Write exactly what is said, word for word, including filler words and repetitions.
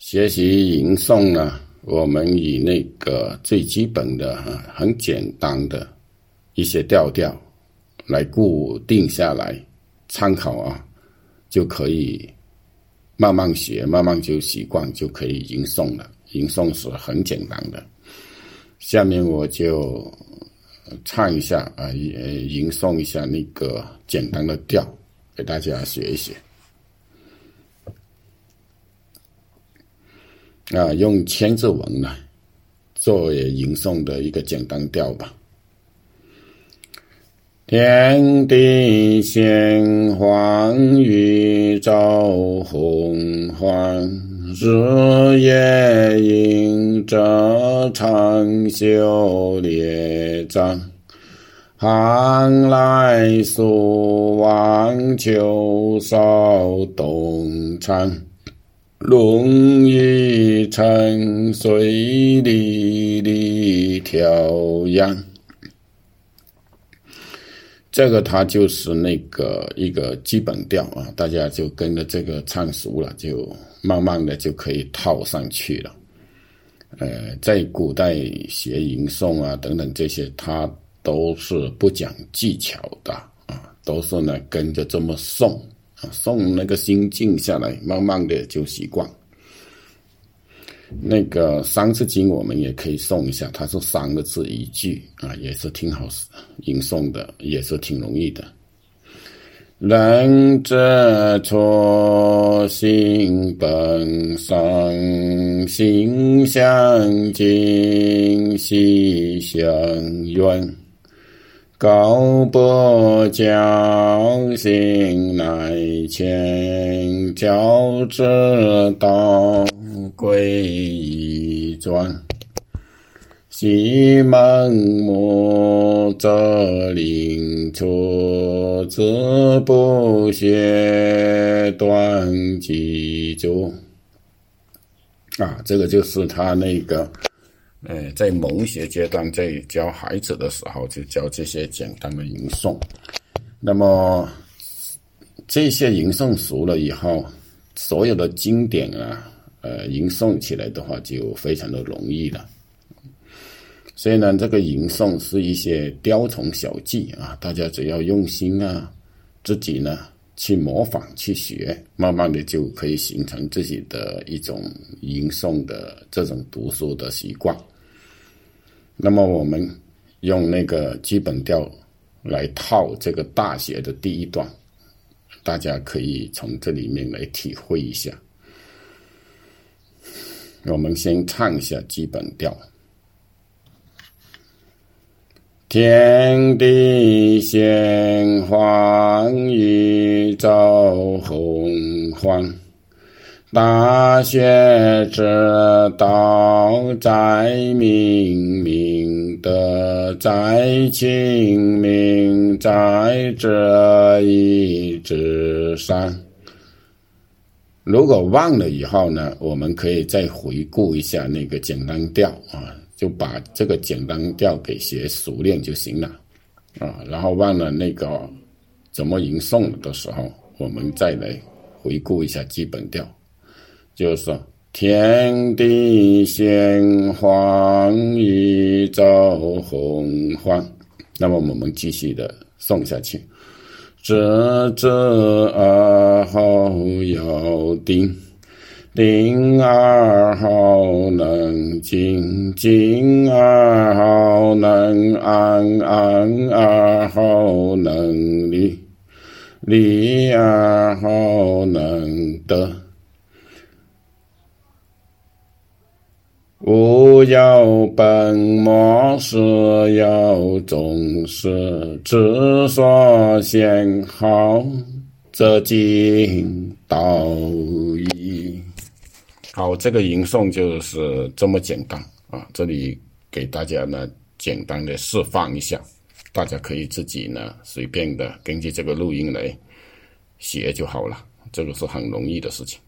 学习吟诵呢，我们以那个最基本的很简单的一些调调来固定下来参考啊，就可以慢慢学，慢慢就习惯，就可以吟诵了。吟诵是很简单的。下面我就唱一下啊，吟诵一下那个简单的调给大家学一学。啊，用千字文呢作为吟诵的一个简单调吧。天地玄黄，宇宙洪荒，日月映着长袖列张，寒来暑往，秋收冬藏，龙与沉水历历调养。这个它就是那个一个基本调啊，大家就跟着这个唱熟了，就慢慢的就可以套上去了。呃，在古代学吟诵啊等等这些，它都是不讲技巧的啊，都是呢跟着这么诵啊，诵那个心静下来，慢慢的就习惯。那个三字经我们也可以诵一下，它是三个字一句啊，也是挺好吟诵的，也是挺容易的。人之初，性本善，性相近，习相远。高不教，性乃迁，教之道，贵以专。昔孟母，择邻处，子不学，断机杼。啊，这个就是他那个呃，在蒙学阶段，在教孩子的时候，就教这些简单的吟诵。那么这些吟诵熟了以后，所有的经典啊，呃，吟诵起来的话就非常的容易了。所以呢，这个吟诵是一些雕虫小技啊，大家只要用心啊，自己呢去模仿去学，慢慢的就可以形成自己的一种吟诵的这种读书的习惯。那么我们用那个基本调来套这个大学的第一段，大家可以从这里面来体会一下。我们先唱一下基本调。天地玄黄，宇宙洪荒，大学之道，在明明德，在亲民，在哲义之上。如果忘了以后呢，我们可以再回顾一下那个简单调啊，就把这个简单调给学熟练就行了啊。然后忘了那个怎么吟诵的时候，我们再来回顾一下基本调。就是说，天地玄黄，宇宙洪荒。那么我们继续的诵下去。知之而后有定，定而后能静，静而后能安，安而后能立，立而后能得。物有本末，事有终始，知所先后，则近道矣。好，这个吟诵就是这么简单啊！这里给大家呢简单的示范一下，大家可以自己呢随便的根据这个录音来写就好了，这个是很容易的事情。